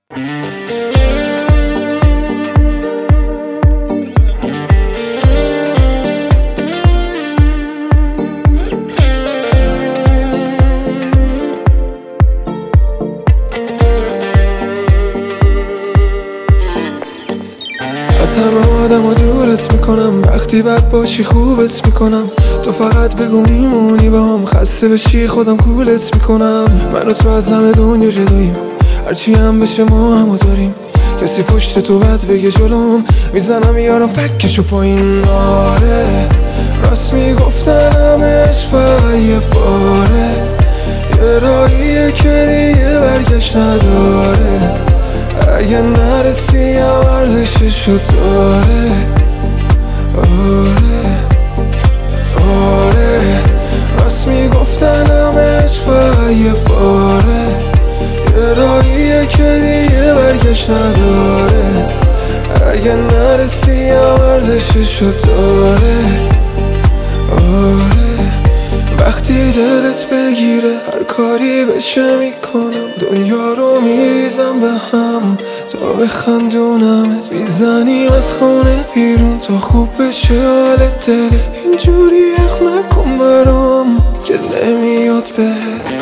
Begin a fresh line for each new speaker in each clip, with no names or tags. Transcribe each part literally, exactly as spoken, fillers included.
از همه آدم و دورت میکنم، وقتی بد باشی خوبت میکنم. تو فقط بگو میمونی با هم، خسته بشی خودم کولت میکنم. من و تو از همه دنیا جداییم، هرچی هم بشه ما همو داریم. کسی پشت تو بد بگه جلوم، میزنم یارم فکشو پایین. آره راست میگفتن همش فقط یه باره، یه راهیه که دیگه برگشت نداره. اگه نرسی هم ارزششو داره. آره آره راست میگفتن همش فقط یه باره، یه راهیه که دیگه برگشت نداره. اگه نرسی هم ارزششو داره. آره وقتی دلت بگیره هر کاری بشه میکنم، دنیا رو میریزم به هم تا بخندونمت. میزنیم از خونه بیرون تا خوب بشه حال دلت. اینجوری اخ نکن برام که نمیاد بهت.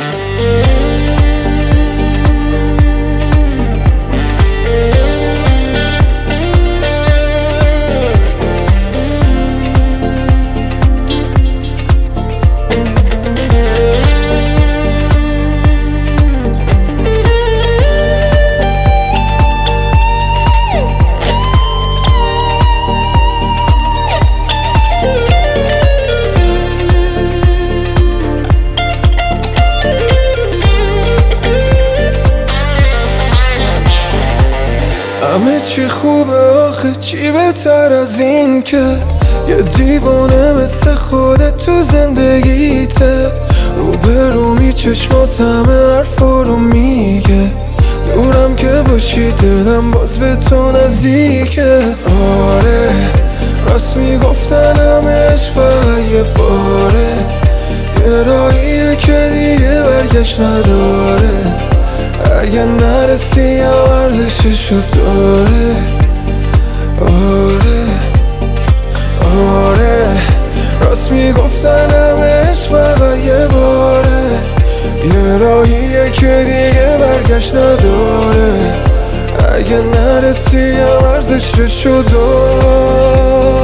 همه چی خوبه آخه، چی بهتر از این که یه دیوانه مثل خودت تو زندگیته. روبرومی چشمات همه حرفا رو میگه، دورم که باشی دلم باز به تو نزدیکه. آره راست میگفتن همش فقط یه باره، یه راهیه که دیگه برگشت نداره. اگه نرسی هم ارزششو داره. آره آره راست میگفتن همش فقط یه باره، یه راهیه که دیگه برگشت نداره. اگه نرسی هم ارزششو داره.